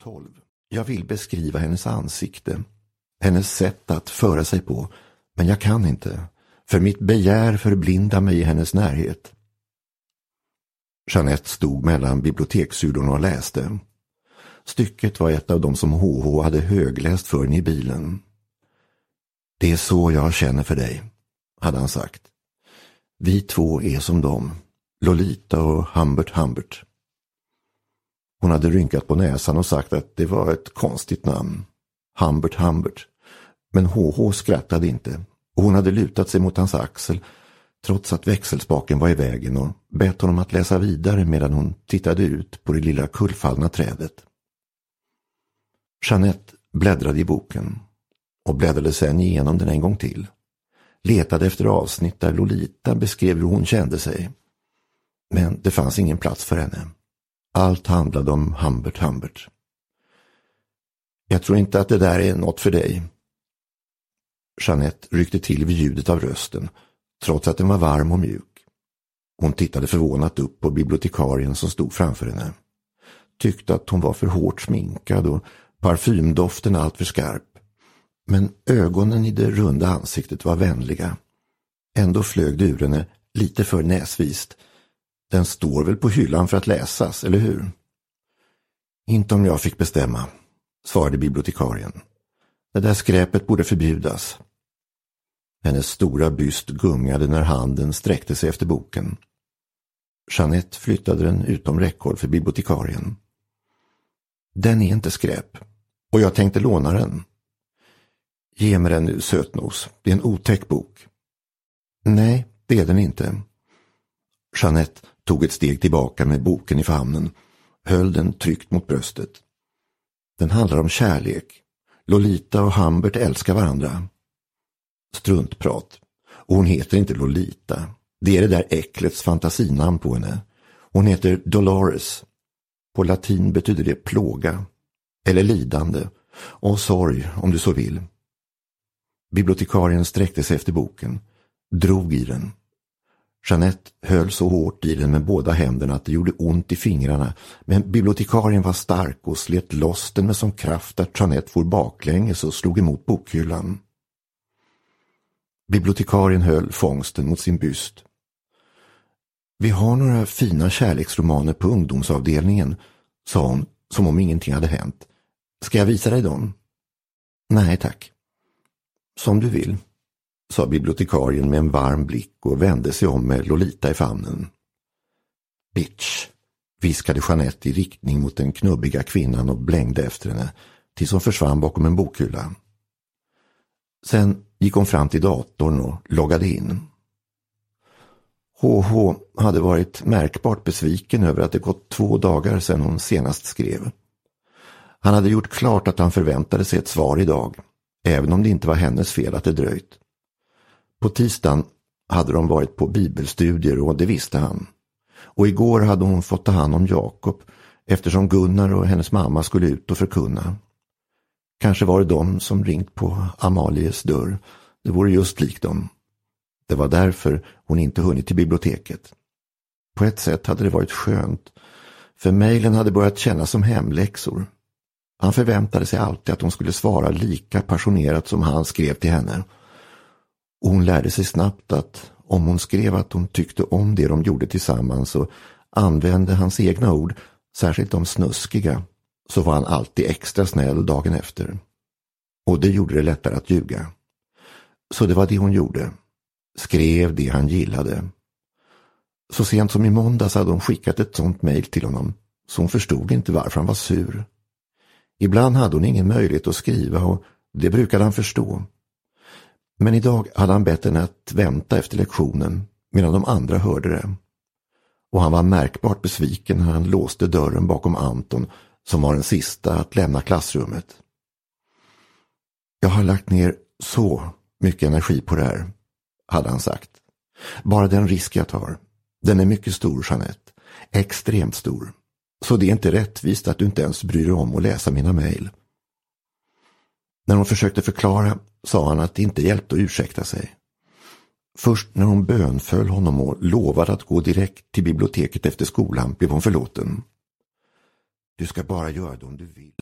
12. Jag vill beskriva hennes ansikte, hennes sätt att föra sig på, men jag kan inte, för mitt begär förblindar mig i hennes närhet. Jeanette stod mellan bibliotekshylorna och läste. Stycket var ett av dem som HH hade högläst för henne i bilen. Det är så jag känner för dig, hade han sagt. Vi två är som dem, Lolita och Humbert. Hon hade rynkat på näsan och sagt att det var ett konstigt namn, Humbert. Men HH skrattade inte och hon hade lutat sig mot hans axel trots att växelspaken var i vägen och bett honom att läsa vidare medan hon tittade ut på det lilla kullfallna trädet. Jeanette bläddrade i boken och bläddrade sedan igenom den en gång till. Letade efter avsnitt där Lolita beskrev hur hon kände sig. Men det fanns ingen plats för henne. Allt handlade om Humbert. Jag tror inte att det där är något för dig. Jeanette ryckte till vid ljudet av rösten, trots att den var varm och mjuk. Hon tittade förvånat upp på bibliotekarien som stod framför henne. Tyckte att hon var för hårt sminkad och parfymdoften allt för skarp. Men ögonen i det runda ansiktet var vänliga. Ändå flög det ur henne lite för näsvist. Den står väl på hyllan för att läsas, eller hur? Inte om jag fick bestämma, svarade bibliotekarien. Det där skräpet borde förbjudas. Hennes stora byst gungade när handen sträckte sig efter boken. Jeanette flyttade den utom räckhåll för bibliotekarien. Den är inte skräp, och jag tänkte låna den. Ge mig den nu, sötnos. Det är en otäck bok. Nej, det är den inte. Jeanette tog ett steg tillbaka med boken i famnen, höll den tryckt mot bröstet. Den handlar om kärlek. Lolita och Humbert älskar varandra. Struntprat. Och hon heter inte Lolita. Det är det där äcklets fantasinamn på henne. Hon heter Dolores. På latin betyder det plåga. Eller lidande. Och sorg, om du så vill. Bibliotekarien sträckte sig efter boken. Drog i den. Jeanette höll så hårt i den med båda händerna att det gjorde ont i fingrarna, men bibliotekarien var stark och slet loss den med sån kraft att Jeanette for baklänges och slog emot bokhyllan. Bibliotekarien höll fångsten mot sin byst. Vi har några fina kärleksromaner på ungdomsavdelningen, sa hon som om ingenting hade hänt. Ska jag visa dig dem? Nej, tack. Som du vill, sa bibliotekarien med en varm blick och vände sig om med Lolita i famnen. Bitch, viskade Jeanette i riktning mot den knubbiga kvinnan och blängde efter henne tills hon försvann bakom en bokhylla. Sen gick hon fram till datorn och loggade in. HH hade varit märkbart besviken över att det gått 2 dagar sedan hon senast skrev. Han hade gjort klart att han förväntade sig ett svar idag, även om det inte var hennes fel att det dröjt. På tisdagen hade de varit på bibelstudier och det visste han. Och igår hade hon fått ta hand om Jakob eftersom Gunnar och hennes mamma skulle ut och förkunna. Kanske var det de som ringt på Amalies dörr. Det vore just likt dem. Det var därför hon inte hunnit till biblioteket. På ett sätt hade det varit skönt, för mejlen hade börjat kännas som hemläxor. Han förväntade sig alltid att hon skulle svara lika passionerat som han skrev till henne. Och hon lärde sig snabbt att om hon skrev att hon tyckte om det de gjorde tillsammans så använde hans egna ord, särskilt de snuskiga, så var han alltid extra snäll dagen efter. Och det gjorde det lättare att ljuga. Så det var det hon gjorde. Skrev det han gillade. Så sent som i måndags hade hon skickat ett sånt mejl till honom, så hon förstod inte varför han var sur. Ibland hade hon ingen möjlighet att skriva och det brukade han förstå. Men idag hade han bett henne att vänta efter lektionen medan de andra hörde det. Och han var märkbart besviken när han låste dörren bakom Anton som var den sista att lämna klassrummet. Jag har lagt ner så mycket energi på det här, hade han sagt. Bara den risk jag tar. Den är mycket stor, Jeanette. Extremt stor. Så det är inte rättvist att du inte ens bryr dig om att läsa mina mejl. När hon försökte förklara sa han att det inte hjälpte att ursäkta sig. Först när hon bönföll honom och lovade att gå direkt till biblioteket efter skolan blev hon förlåten. Du ska bara göra det om du vill.